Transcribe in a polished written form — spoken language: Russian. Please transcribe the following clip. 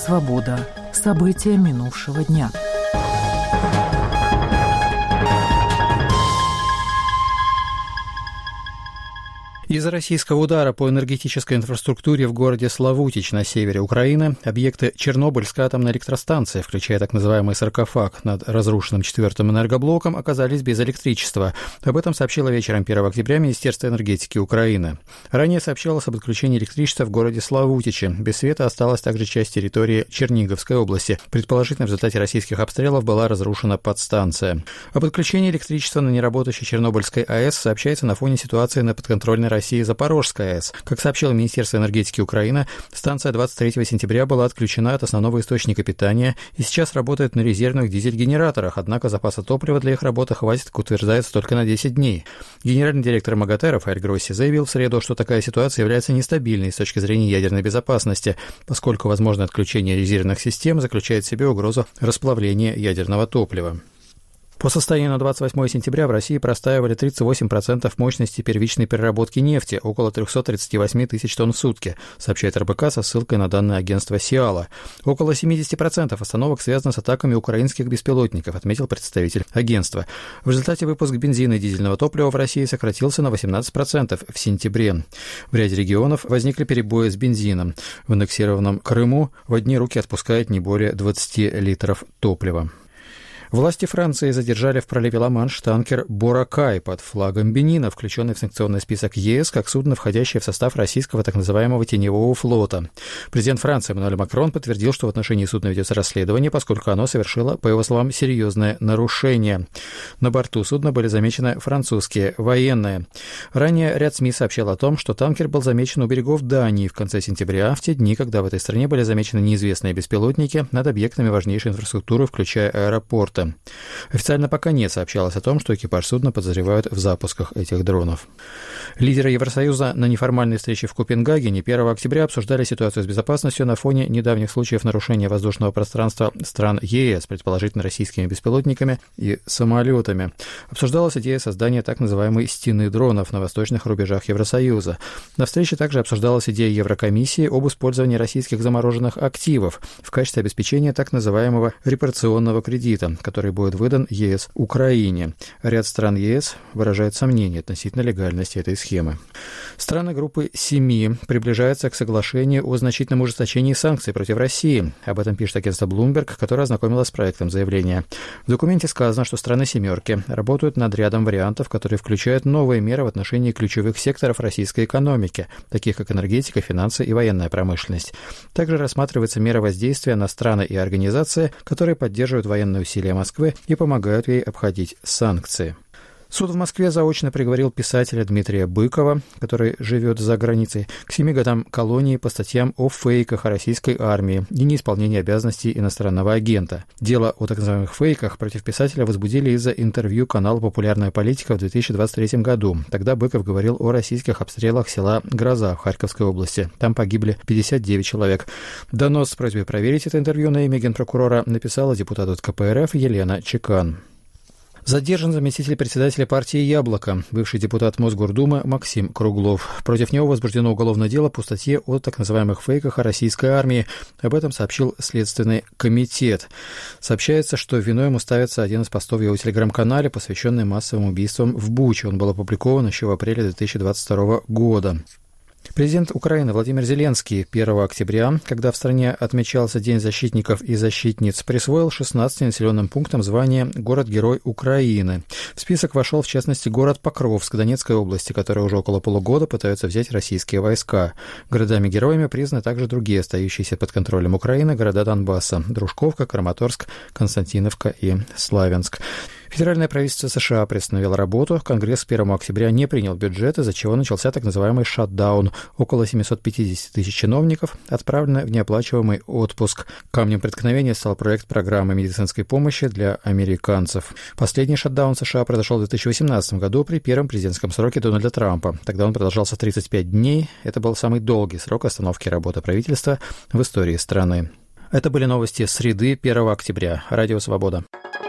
«Свобода». События минувшего дня. Из-за российского удара по энергетической инфраструктуре в городе Славутич на севере Украины объекты Чернобыльской атомной электростанции, включая так называемый саркофаг над разрушенным 4-м энергоблоком, оказались без электричества. Об этом сообщило вечером 1 октября Министерство энергетики Украины. Ранее сообщалось об отключении электричества в городе Славутиче. Без света осталась также часть территории Черниговской области. Предположительно, в результате российских обстрелов была разрушена подстанция. Об отключении электричества на неработающей Чернобыльской АЭС сообщается на фоне ситуации на подконтрольной России Запорожская АЭС. Как сообщило Министерство энергетики Украины, станция 23 сентября была отключена от основного источника питания и сейчас работает на резервных дизель-генераторах, однако запаса топлива для их работы хватит, как утверждается, только на 10 дней. Генеральный директор МАГАТЭ Рафаэль Гросси заявил в среду, что такая ситуация является нестабильной с точки зрения ядерной безопасности, поскольку возможное отключение резервных систем заключает в себе угрозу расплавления ядерного топлива. По состоянию на 28 сентября в России простаивали 38% мощности первичной переработки нефти, около 338 тысяч тонн в сутки, сообщает РБК со ссылкой на данные агентства СИАЛа. Около 70% остановок связано с атаками украинских беспилотников, отметил представитель агентства. В результате выпуск бензина и дизельного топлива в России сократился на 18% в сентябре. В ряде регионов возникли перебои с бензином. В аннексированном Крыму в одни руки отпускают не более 20 литров топлива. Власти Франции задержали в проливе Ла-Манш танкер «Боракай» под флагом Бенина, включенный в санкционный список ЕС, как судно, входящее в состав российского так называемого теневого флота. Президент Франции Эммануэль Макрон подтвердил, что в отношении судна ведется расследование, поскольку оно совершило, по его словам, серьезное нарушение. На борту судна были замечены французские военные. Ранее ряд СМИ сообщал о том, что танкер был замечен у берегов Дании в конце сентября, в те дни, когда в этой стране были замечены неизвестные беспилотники над объектами важнейшей инфраструктуры, включая аэропорты. Официально пока не сообщалось о том, что экипаж судна подозревают в запусках этих дронов. Лидеры Евросоюза на неформальной встрече в Копенгагене 1 октября обсуждали ситуацию с безопасностью на фоне недавних случаев нарушения воздушного пространства стран ЕС, предположительно российскими беспилотниками и самолетами. Обсуждалась идея создания так называемой «стены дронов» на восточных рубежах Евросоюза. На встрече также обсуждалась идея Еврокомиссии об использовании российских замороженных активов в качестве обеспечения так называемого репарационного кредита, который будет выдан ЕС Украине. Ряд стран ЕС выражает сомнения относительно легальности этой схемы. Страны группы 7 приближаются к соглашению о значительном ужесточении санкций против России. Об этом пишет агентство Bloomberg, которое ознакомилось с проектом заявления. В документе сказано, что страны «семерки» работают над рядом вариантов, которые включают новые меры в отношении ключевых секторов российской экономики, таких как энергетика, финансы и военная промышленность. Также рассматривается мера воздействия на страны и организации, которые поддерживают военные усилия Москвы и помогают ей обходить санкции. Суд в Москве заочно приговорил писателя Дмитрия Быкова, который живет за границей, к 7 годам колонии по статьям о фейках о российской армии и неисполнении обязанностей иностранного агента. Дело о так называемых фейках против писателя возбудили из-за интервью канала «Популярная политика» в 2023 году. Тогда Быков говорил о российских обстрелах села Гроза в Харьковской области. Там погибли 59 человек. Донос с просьбой проверить это интервью на имя генпрокурора написала депутат от КПРФ Елена Чекан. Задержан заместитель председателя партии «Яблоко», бывший депутат Мосгордумы Максим Круглов. Против него возбуждено уголовное дело по статье о так называемых фейках о российской армии. Об этом сообщил Следственный комитет. Сообщается, что виной ему ставится один из постов в его телеграм-канале, посвященный массовым убийствам в Буче. Он был опубликован еще в апреле 2022 года. Президент Украины Владимир Зеленский 1 октября, когда в стране отмечался День защитников и защитниц, присвоил 16 населенным пунктам звание «Город-герой Украины». В список вошел, в частности, город Покровск Донецкой области, который уже около полугода пытаются взять российские войска. Городами-героями признаны также другие остающиеся под контролем Украины города Донбасса – Дружковка, Краматорск, Константиновка и Славянск. Федеральное правительство США приостановило работу, Конгресс 1 октября не принял бюджет, из-за чего начался так называемый шатдаун. Около 750 тысяч чиновников отправлены в неоплачиваемый отпуск. Камнем преткновения стал проект программы медицинской помощи для американцев. Последний шатдаун США произошел в 2018 году при первом президентском сроке Дональда Трампа. Тогда он продолжался 35 дней. Это был самый долгий срок остановки работы правительства в истории страны. Это были новости среды 1 октября. Радио «Свобода».